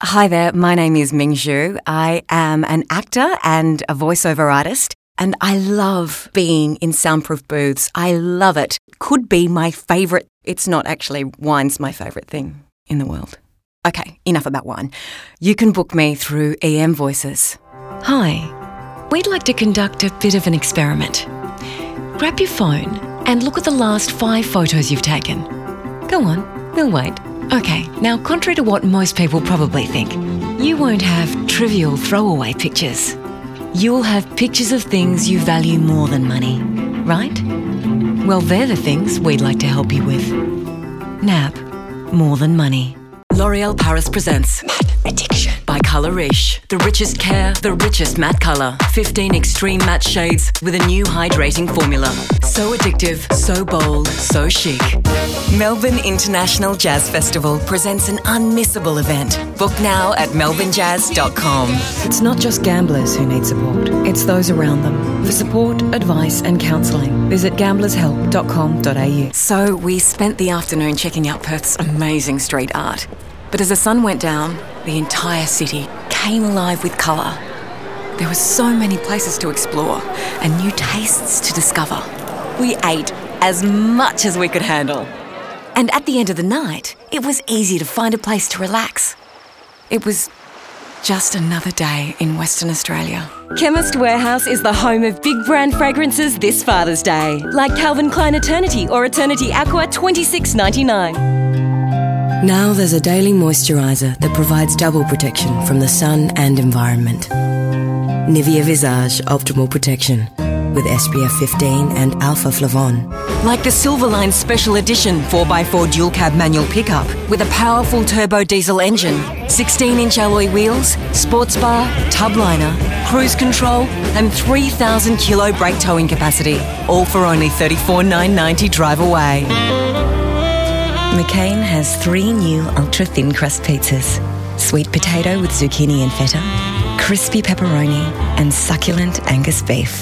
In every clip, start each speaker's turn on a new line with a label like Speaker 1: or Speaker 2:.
Speaker 1: Hi there, my name is Ming Zhu. I am an actor and a voiceover artist, and I love being in soundproof booths. I love it. Could be my favourite. It's not actually, wine's my favourite thing in the world. Okay, enough about wine. You can book me through EM Voices.
Speaker 2: Hi, we'd like to conduct a bit of an experiment. Grab your phone and look at the last 5 photos you've taken. Go on, we'll wait. Okay, now contrary to what most people probably think, you won't have trivial throwaway pictures. You'll have pictures of things you value more than money, right? Well, they're the things we'd like to help you with. NAB, more than money. L'Oreal Paris presents Matte Addiction by Colorish. The richest care, the richest matte colour. 15 extreme matte shades with a new hydrating formula. So addictive, so bold, so chic. Melbourne International Jazz Festival presents an unmissable event. Book now at melbournejazz.com. It's not just gamblers who need support, it's those around them. For support, advice and counselling, visit gamblershelp.com.au. So we spent the afternoon checking out Perth's amazing street art. But as the sun went down, the entire city came alive with colour. There were so many places to explore and new tastes to discover. We ate as much as we could handle. And at the end of the night, it was easy to find a place to relax. It was just another day in Western Australia.
Speaker 3: Chemist Warehouse is the home of big brand fragrances this Father's Day, like Calvin Klein Eternity or Eternity Aqua $26.99.
Speaker 4: Now there's a daily moisturiser that provides double protection from the sun and environment. Nivea Visage Optimal Protection with SPF 15 and Alpha Flavon.
Speaker 2: Like the Silverline Special Edition 4x4 dual cab manual pickup with a powerful turbo diesel engine, 16-inch alloy wheels, sports bar, tub liner, cruise control and 3,000 kilo brake towing capacity, all for only $34,990 drive away.
Speaker 5: McCain has 3 new ultra-thin crust pizzas. Sweet potato with zucchini and feta, crispy pepperoni and succulent Angus beef.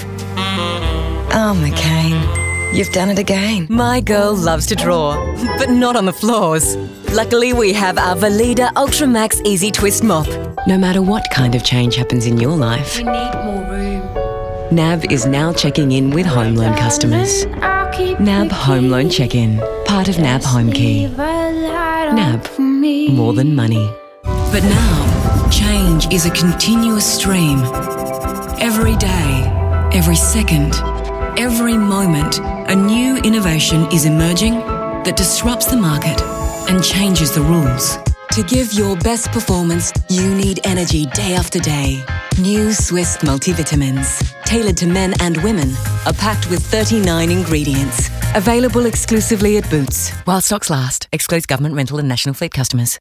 Speaker 5: Oh, McCain, you've done it again.
Speaker 2: My girl loves to draw, but not on the floors. Luckily, we have our Veleda Ultra Max Easy Twist Mop. No matter what kind of change happens in your life,
Speaker 3: We need more room.
Speaker 2: NAB is now checking in with home loan customers. NAB Home Loan Check-In, part of NAB Home Key. NAB, more than money. But now, change is a continuous stream. Every day, every second, every moment, a new innovation is emerging that disrupts the market and changes the rules. To give your best performance, you need energy day after day. New Swiss multivitamins, tailored to men and women, are packed with 39 ingredients. Available exclusively at Boots. While stocks last. Excludes government, rental and national fleet customers.